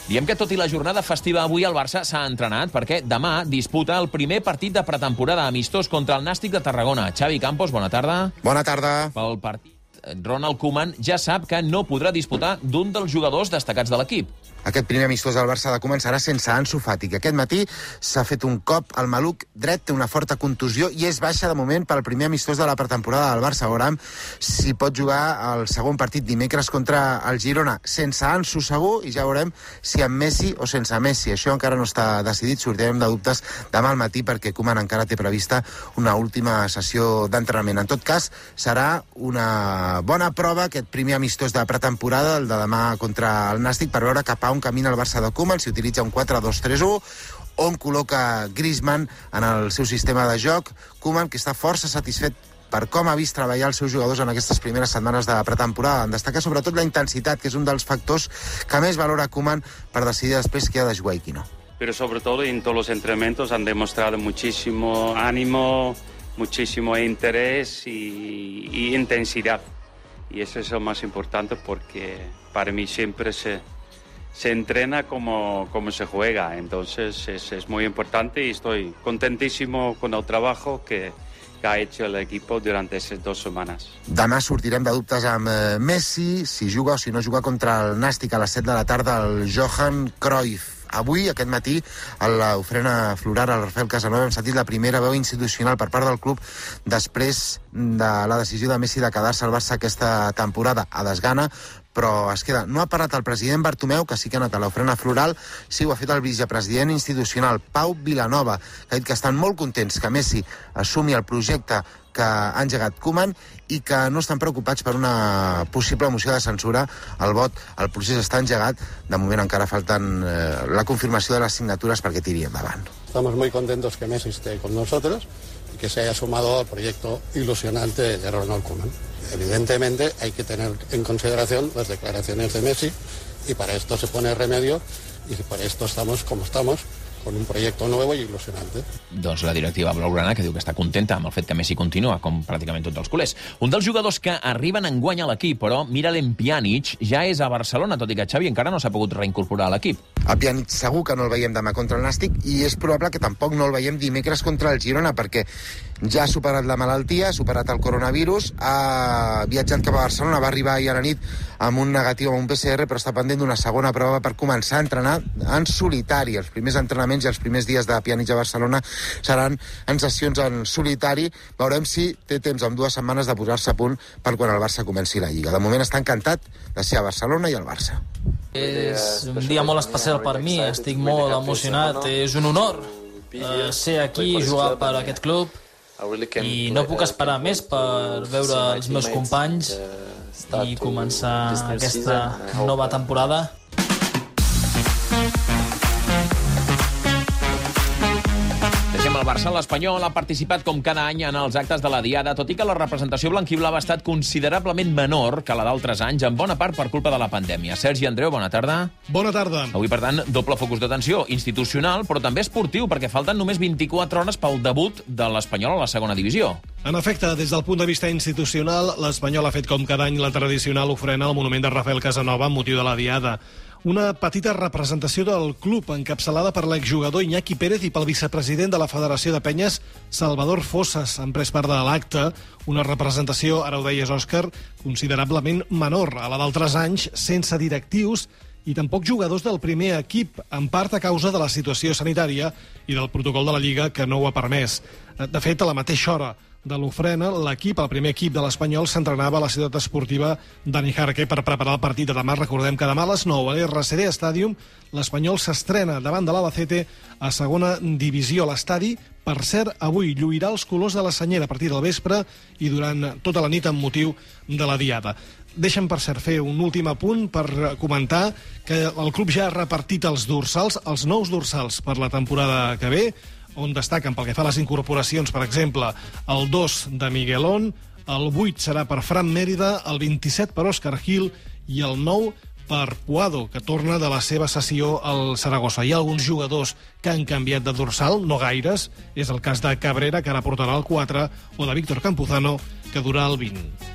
Diem que tot i la jornada festiva avui el Barça s'ha entrenat perquè demà disputa el primer partit de pretemporada amistós contra el Nàstic de Tarragona. Xavi Campos, bona tarda. Bona tarda. Pel partit, Ronald Koeman ja sap que no podrà disputar d'un dels jugadors destacats de l'equip. Aquest primer amistós del Barça de Koeman serà sense Ansu Fati, que aquest matí s'ha fet un cop al maluc dret, té una forta contusió i és baixa de moment pel primer amistós de la pretemporada del Barça. Veurem si pot jugar el segon partit dimecres contra el Girona. Sense Ansu segur, i ja veurem si amb Messi o sense Messi. Això encara no està decidit, sortirem de dubtes demà al matí perquè Koeman encara té prevista una última sessió d'entrenament. En tot cas, serà una bona prova aquest primer amistós de pretemporada, el de demà contra el Nàstic, per veure cap a on camina el Barça de Koeman, si utilitza un 4-2-3-1, on col·loca Griezmann en el seu sistema de joc. Koeman, que està força satisfet per com ha vist treballar els seus jugadors en aquestes primeres setmanes de pretemporada. En destaca sobretot la intensitat, que és un dels factors que més valora Koeman per decidir després qui ha de jugar i qui no. Pero sobre todo en todos los entrenamientos han demostrado muchísimo ánimo, muchísimo interés y intensidad. Y eso es lo más importante porque para mí siempre se entrena como se juega. Entonces es muy importante y estoy contentísimo con el trabajo que ha hecho el equipo durante esas 2 semanas. Demà sortirem de dubtes amb Messi, si juga o si no juga contra el Nàstic a les 7 de la tarda el Johan Cruyff. Avui, aquest matí, a l'ofrena floral al Rafael Casanova hem sentit la primera veu institucional per part del club després de la decisió de Messi de quedar-se al Barça aquesta temporada. A desgana, però es queda. No ha parat el president Bartomeu, que sí que ha anat a l'ofrena floral, sí ho ha fet el vicepresident institucional, Pau Vilanova, que ha dit que estan molt contents que Messi assumi el projecte que ha engegat Koeman i que no estan preocupats per una possible moció de censura al vot. El procés està engegat. De moment encara falten la confirmació de les signatures perquè tiri endavant. Estamos muy contentos que Messi esté con nosotros y que se haya sumado al proyecto ilusionante de Ronald Koeman. Evidentemente hay que tener en consideración las declaraciones de Messi y para esto se pone remedio y para esto estamos como estamos, con un projecte nuevo i il·lusionante. Doncs la directiva blaugrana, que diu que està contenta amb el fet que Messi continua, com pràcticament tots els culers. Un dels jugadors que arriben enguany a l'equip, però Miralem Pjanic ja és a Barcelona, tot i que Xavi encara no s'ha pogut reincorporar a l'equip. A Pjanic segur que no el veiem demà contra el Nàstic i és probable que tampoc no el veiem dimecres contra el Girona, perquè ja ha superat la malaltia, ha superat el coronavirus, ha viatjat cap a Barcelona, va arribar ahir a la nit amb un negatiu, amb un PCR, però està pendent d'una segona prova per començar a entrenar en solitari. Els primers entrenaments i els primers dies de Pjanic a Barcelona seran en sessions en solitari. Veurem si té temps en 2 setmanes de posar-se a punt per quan el Barça comenci la Lliga. De moment està encantat de ser a Barcelona i al Barça. És un dia molt especial per mi, estic molt emocionat, és un honor ser aquí, jugar per aquest club i no puc esperar més per veure els meus companys i començar aquesta nova temporada. El Barça, l'Espanyol, ha participat com cada any en els actes de la Diada, tot i que la representació blanquiblava ha estat considerablement menor que la d'altres anys, en bona part per culpa de la pandèmia. Sergi Andreu, bona tarda. Bona tarda. Avui, per tant, doble focus d'atenció, institucional, però també esportiu, perquè falten només 24 hores pel debut de l'Espanyol a la segona divisió. En efecte, des del punt de vista institucional, l'Espanyol ha fet com cada any la tradicional ofrena al monument de Rafael Casanova amb motiu de la Diada. Una petita representació del club encapçalada per l'exjugador Iñaki Pérez i pel vicepresident de la Federació de Penyes, Salvador Fossas, han pres part de l'acte. Una representació, ara ho deies, Òscar, considerablement menor a la d'altres anys, sense directius i tampoc jugadors del primer equip, en part a causa de la situació sanitària i del protocol de la Lliga que no ho ha permès. De fet, a la mateixa hora de l'ofrena, l'equip, el primer equip de l'Espanyol, s'entrenava a la ciutat esportiva Dani Jarque per preparar el partit de demà. Recordem que demà a les 9 a l'RCD Stadium l'Espanyol s'estrena davant de l'Albacete a segona divisió a l'estadi. Per cert, avui lluirà els colors de la Senyera a partir del vespre i durant tota la nit amb motiu de la Diada. Deixa'm, per cert, fer un últim apunt per comentar que el club ja ha repartit els dorsals, els nous dorsals per la temporada que ve, on destaquen pel que fa a les incorporacions, per exemple, el 2 de Miguelón, el 8 serà per Fran Mérida, el 27 per Òscar Gil i el 9 per Puado, que torna de la seva sessió al Saragossa. Hi ha alguns jugadors que han canviat de dorsal, no gaires, és el cas de Cabrera, que ara portarà el 4, o de Víctor Campuzano, que durà el 20.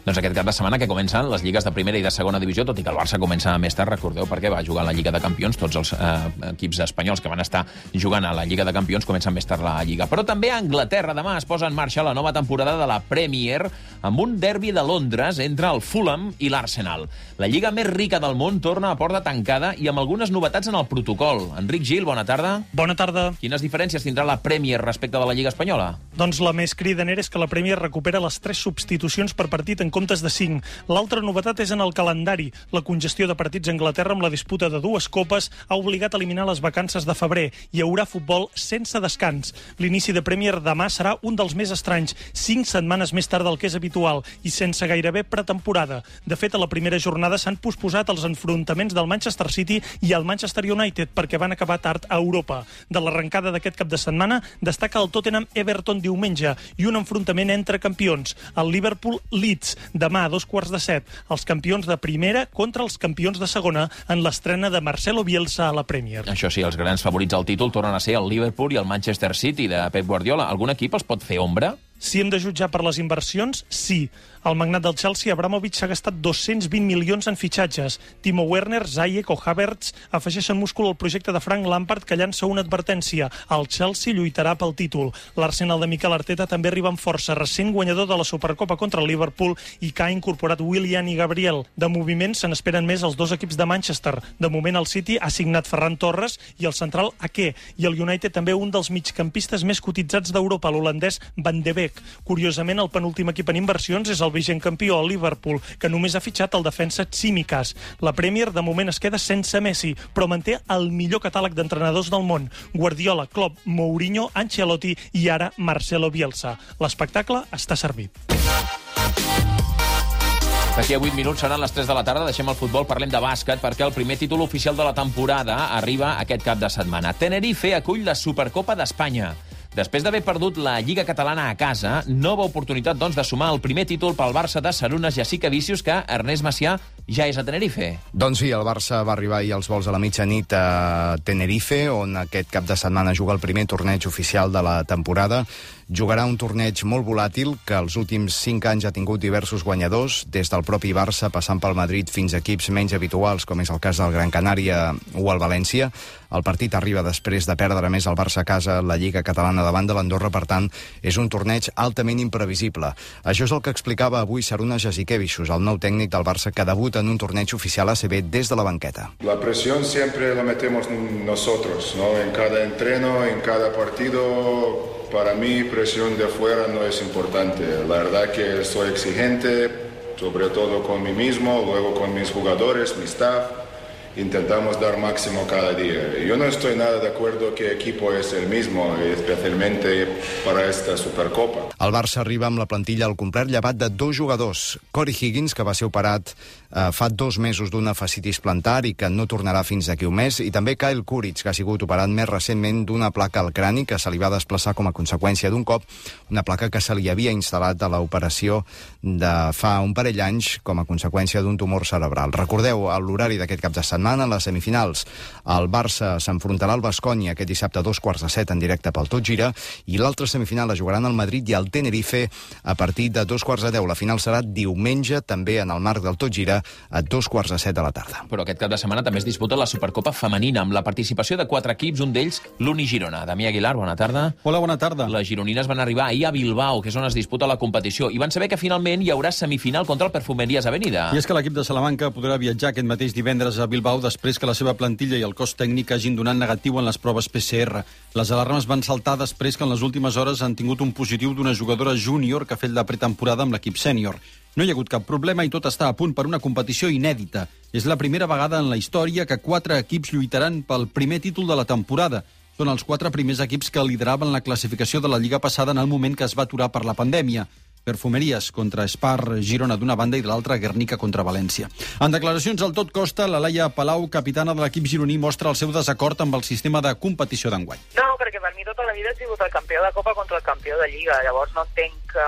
Doncs aquest cap de setmana que comencen les lligues de primera i de segona divisió, tot i que el Barça comença més tard, recordeu, perquè va jugar a la Lliga de Campions, tots els equips espanyols que van estar jugant a la Lliga de Campions comencen més tard la Lliga. Però també a Anglaterra demà es posa en marxa la nova temporada de la Premier amb un derbi de Londres entre el Fulham i l'Arsenal. La lliga més rica del món torna a porta tancada i amb algunes novetats en el protocol. Enric Gil, bona tarda. Bona tarda. Quines diferències tindrà la Premier respecte de la Lliga espanyola? Doncs la més cridanera és que la Premier recupera les 3 substitucions per partit en comptes de 5. L'altra novetat és en el calendari. La congestió de partits a Anglaterra amb la disputa de 2 copes ha obligat a eliminar les vacances de febrer. Hi haurà futbol sense descans. L'inici de Premier demà serà un dels més estranys, 5 setmanes més tard del que és habitual i sense gairebé pretemporada. De fet, a la primera jornada s'han posposat els enfrontaments del Manchester City i el Manchester United perquè van acabar tard a Europa. De l'arrencada d'aquest cap de setmana destaca el Tottenham-Everton diumenge i un enfrontament entre campions, el Liverpool-Leeds, demà a 2:15. Els campions de primera contra els campions de segona en l'estrena de Marcelo Bielsa a la Premier. Això sí, els grans favorits al títol tornen a ser el Liverpool i el Manchester City de Pep Guardiola. Algun equip els pot fer ombra? Si hem de jutjar per les inversions, sí. El magnat del Chelsea, Abramovich, s'ha gastat 220 milions en fitxatges. Timo Werner, Ziyech o Havertz afegeixen múscul al projecte de Frank Lampard, que llança una advertència. El Chelsea lluitarà pel títol. L'Arsenal de Mikel Arteta també arriba amb força, recent guanyador de la Supercopa contra el Liverpool i que ha incorporat Willian i Gabriel. De moviments se n'esperen més els 2 equips de Manchester. De moment el City ha signat Ferran Torres i el central Ake. I el United també un dels migcampistes més cotitzats d'Europa, l'holandès Van de Beek. Curiosament, el penúltim equip en inversions és el vigent campió, el Liverpool, que només ha fitxat el defensa Tsimikas. La Premier, de moment, es queda sense Messi, però manté el millor catàleg d'entrenadors del món. Guardiola, Klopp, Mourinho, Ancelotti i ara Marcelo Bielsa. L'espectacle està servit. D'aquí a 8 minuts seran les 3 de la tarda. Deixem el futbol, parlem de bàsquet, perquè el primer títol oficial de la temporada arriba aquest cap de setmana. Tenerife acull la Supercopa d'Espanya. Després d'haver perdut la Lliga Catalana a casa, nova oportunitat, doncs, de sumar el primer títol pel Barça de Sarunas Jessica Vicius, que Ernest Macià ja és a Tenerife. Doncs sí, el Barça va arribar ahir als vols a la mitjanit a Tenerife, on aquest cap de setmana juga el primer torneig oficial de la temporada. Jugarà un torneig molt volàtil que els últims 5 anys ha tingut diversos guanyadors, des del propi Barça, passant pel Madrid fins a equips menys habituals, com és el cas del Gran Canària o el València. El partit arriba després de perdre més el Barça a casa la Lliga Catalana davant de l'Andorra, per tant, és un torneig altament imprevisible. Això és el que explicava avui Sarunas Jasikevičius, el nou tècnic del Barça, que debuta en un torneig oficial ACB des de la banqueta. La presión siempre la metemos nosotros, ¿no? En cada entreno, en cada partido. Para mí, presión de afuera no es importante. La verdad que soy exigente, sobre todo con mí mismo, luego con mis jugadores, mi staff. Intentamos dar máximo cada día. Yo no estoy nada de acuerdo que equipo es el mismo, especialmente para esta Supercopa. El Barça arriba amb la plantilla al complet, llevat de 2 jugadors. Corey Higgins, que va ser operat fa 2 mesos d'una fascitis plantar i que no tornarà fins d'aquí un mes, i també Kyle Kuric, que ha sigut operat més recentment d'una placa al crani que se li va desplaçar com a conseqüència d'un cop, una placa que se li havia instal·lat a l'operació de fa un parell d'anys com a conseqüència d'un tumor cerebral. Recordeu, a l'horari d'aquest cap de setmana, en les semifinals, el Barça s'enfrontarà al Baskonia aquest dissabte a 2:15 en directe pel Tot Gira, i l'altra semifinal la jugaran el Madrid i el Tenerife a partir de 2:10. La final serà diumenge, també en el marc del Tot Gira, a 2:15 de la tarda. Però aquest cap de setmana també es disputa la Supercopa femenina, amb la participació de 4 equips, un d'ells l'Uni Girona. Damià Aguilar, bona tarda. Hola, bona tarda. Les gironines van arribar ahir a Bilbao, que és on es disputa la competició, i van saber que finalment hi haurà semifinal contra el Perfumerías Avenida. I és que l'equip de Salamanca podrà viatjar aquest mateix divendres a Bilbao després que la seva plantilla i el cos tècnic hagin donat negatiu en les proves PCR. Les alarmes van saltar després que en les últimes hores han tingut un positiu d'una jugadora júnior que ha fet la pretemporada amb l'equip sènior. No hi ha hagut cap problema i tot està a punt per una competició inèdita. És la primera vegada en la història que 4 equips lluitaran pel primer títol de la temporada. Són els 4 primers equips que lideraven la classificació de la Lliga passada en el moment que es va aturar per la pandèmia. Perfumeries contra Spar Girona d'una banda i de l'altra Guernica contra València. En declaracions al Tot Costa, la Laia Palau, capitana de l'equip gironí, mostra el seu desacord amb el sistema de competició d'enguany. No, perquè per mi tota la vida he sigut el campió de Copa contra el campió de Lliga. Llavors no entenc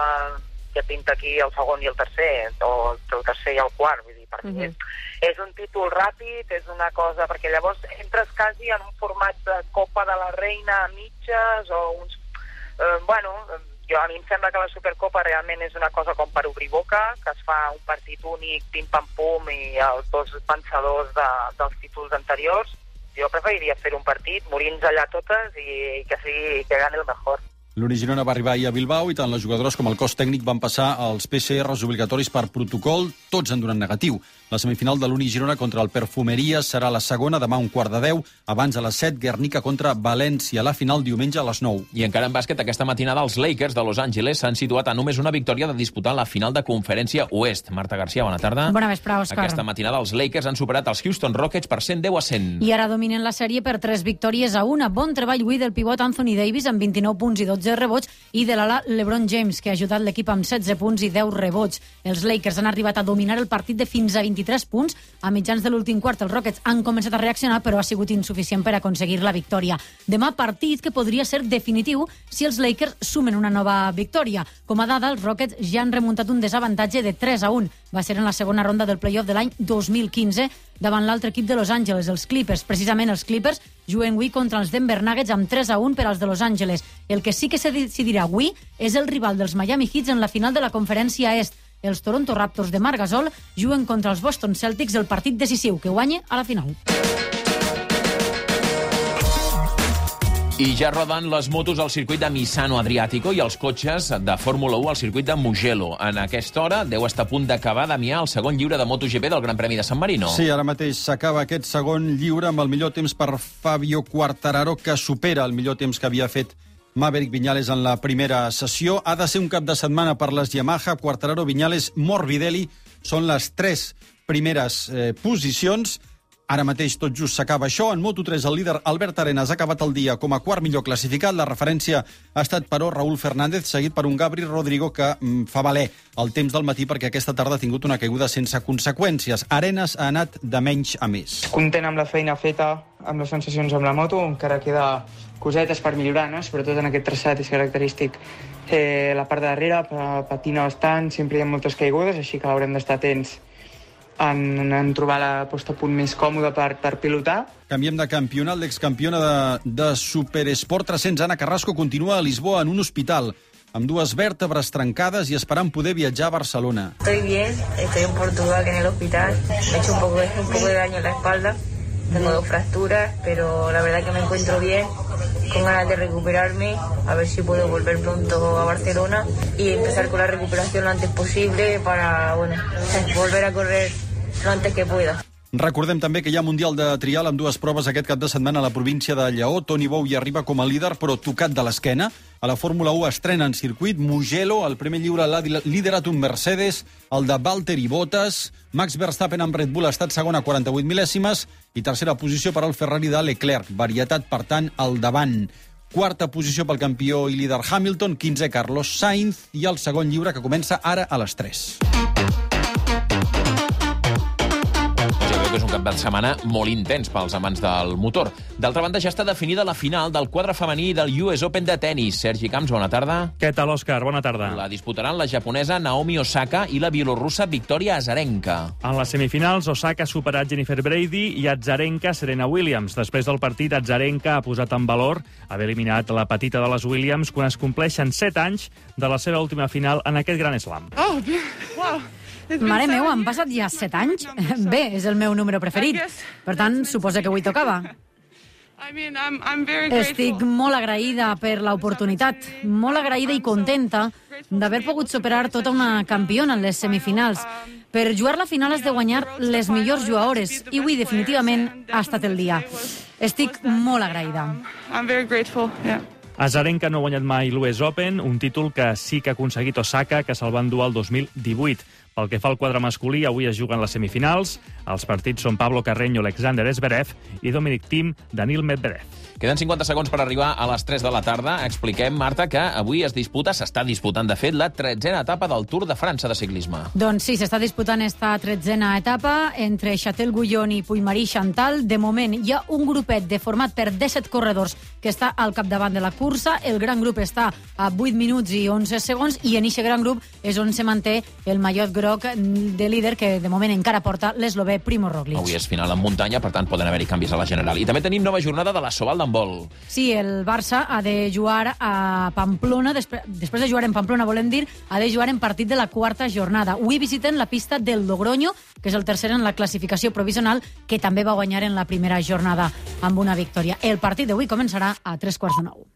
que pinta aquí el segon i el tercer, o el tercer i el quart. Vull dir, per mi és un títol ràpid, és una cosa... Perquè llavors entres quasi en un format de Copa de la Reina a mitges, o uns... A mi em sembla que la Supercopa realment és una cosa com per obrir boca, que es fa un partit únic, pim-pam-pum, i els dos vencedors dels títols anteriors. Jo preferiria fer un partit, morir-nos allà totes i que gane el mejor. L'Uni Girona va arribar ahir a Bilbao i tant les jugadores com el cos tècnic van passar als PCRs obligatoris per protocol, tots han donat negatiu. La semifinal de l'Uni Girona contra el Perfumeries serà la segona, demà 9:15, abans a les 7, Guernica contra València, la final diumenge a les 9. I encara en bàsquet, aquesta matinada els Lakers de Los Angeles s'han situat a només una victòria de disputar la final de Conferència Oest. Marta García, bona tarda. Bona vespre, Òscar. Aquesta matinada els Lakers han superat els Houston Rockets per 110-100. I ara dominen la sèrie per 3 victòries a 1. Bon treball avui del pivot Anthony Davis amb 29 punts i 12 rebots i de l'ala LeBron James, que ha ajudat l'equip amb 16 punts i 10 rebots. Els Lakers han arribat a dominar el partit de fins a 23 punts. A mitjans de l'últim quart, els Rockets han començat a reaccionar, però ha sigut insuficient per aconseguir la victòria. Demà partit que podria ser definitiu si els Lakers sumen una nova victòria. Com a dada, els Rockets ja han remuntat un desavantatge de 3-1. Va ser en la segona ronda del playoff de l'any 2015 davant l'altre equip de Los Angeles, els Clippers. Precisament els Clippers juguen avui contra els Denver Nuggets amb 3-1 per als de Los Angeles. El que sí que se decidirà avui és el rival dels Miami Heat en la final de la Conferència Est. Els Toronto Raptors de Marc Gasol juguen contra els Boston Celtics el partit decisiu que guanya a la final. I ja roden les motos al circuit de Misano Adriàtico i els cotxes de Fórmula 1 al circuit de Mugello. En aquesta hora deu estar a punt d'acabar, Damià, el segon lliure de MotoGP del Gran Premi de San Marino. Sí, ara mateix s'acaba aquest segon lliure amb el millor temps per Fabio Quartararo, que supera el millor temps que havia fet Maverick Viñales en la primera sessió. Ha de ser un cap de setmana per les Yamaha. Quartararo, Viñales, Morbidelli són les 3 primeres posicions. Ara mateix tot just s'acaba això. En Moto3 el líder Albert Arenas ha acabat el dia com a quart millor classificat. La referència ha estat, però, Raúl Fernández, seguit per un Gabri Rodrigo que fa valer el temps del matí perquè aquesta tarda ha tingut una caiguda sense conseqüències. Arenas ha anat de menys a més. Content amb la feina feta, amb les sensacions amb la moto, encara queda cosetes per millorar, no? Sobretot en aquest traçat és característic la part de darrere, patina bastant, sempre hi ha moltes caigudes, així que haurem d'estar atents en trobar la posta a punt més còmoda per pilotar. Canviem de campionat. L'excampiona de Superesport 300, Ana Carrasco, continua a Lisboa en un hospital amb 2 vèrtebres trencades i esperant poder viatjar a Barcelona. Estoy bien, estoy en Portugal, en el hospital. Me he hecho un poco de daño en la espalda. Tengo 2 fracturas, pero la verdad que me encuentro bien, con ganas de recuperarme, a ver si puedo volver pronto a Barcelona y empezar con la recuperación lo antes posible para, volver a correr lo antes que pueda. Recordem també que hi ha Mundial de Trial amb 2 proves aquest cap de setmana a la província de Lleó. Toni Bou hi arriba com a líder, però tocat de l'esquena. A la Fórmula 1 estrena en circuit Mugello, el primer lliure l'ha liderat un Mercedes, el de Valtteri Bottas. Max Verstappen amb Red Bull ha estat segon a 48 mil·lèsimes i tercera posició per al Ferrari de Leclerc. Varietat, per tant, al davant. Quarta posició pel campió i líder Hamilton, 15è Carlos Sainz i el segon lliure que comença ara a les 3. És un cap de setmana molt intens pels amants del motor. D'altra banda, ja està definida la final del quadre femení del US Open de tennis. Sergi Camps, bona tarda. Què tal, Òscar? Bona tarda. La disputaran la japonesa Naomi Osaka i la bielorrussa Victoria Azarenka. En les semifinals, Osaka ha superat Jennifer Brady i Azarenka Serena Williams. Després del partit, Azarenka ha posat en valor haver eliminat la petita de les Williams quan es compleixen 7 anys de la seva última final en aquest Gran Slam. Oh, wow. Mare meva, han passat ja 7 anys? Bé, és el meu número preferit. Per tant, suposa que avui tocava. Estic molt agraïda per l'oportunitat, molt agraïda i contenta d'haver pogut superar tota una campiona en les semifinals. Per jugar la final has de guanyar les millors jugadores i avui definitivament ha estat el dia. Estic molt agraïda. Azarenka no ha guanyat mai l'US Open, un títol que sí que ha aconseguit Osaka, que se'l va endur el 2018. Pel que fa al quadre masculí, avui es juguen les semifinals. Els partits són Pablo Carreño, Alexander Zverev i Dominic Thiem, Daniil Medvedev. Queden 50 segons per arribar a les 3 de la tarda. Expliquem, Marta, que avui s'està disputant, de fet, la 13a etapa del Tour de França de ciclisme. Doncs sí, s'està disputant esta 13a etapa entre Châtel-Guyon i Puigmarí-Chantal. De moment hi ha un grupet de format per 17 corredors que està al capdavant de la cursa. El gran grup està a 8 minuts i 11 segons i en aquest gran grup és on se manté el mallot groc groc de líder que de moment encara porta l'eslové Primo Roglic. Avui és final en muntanya, per tant poden haver-hi canvis a la general. I també tenim nova jornada de la Sobal d'handbol. Sí, el Barça ha de jugar a Pamplona, després de jugar en Pamplona, volem dir, ha de jugar en partit de la quarta jornada. Avui visiten la pista del Logroño, que és el tercer en la classificació provisional, que també va guanyar en la primera jornada amb una victòria. El partit d'avui començarà a 15:45.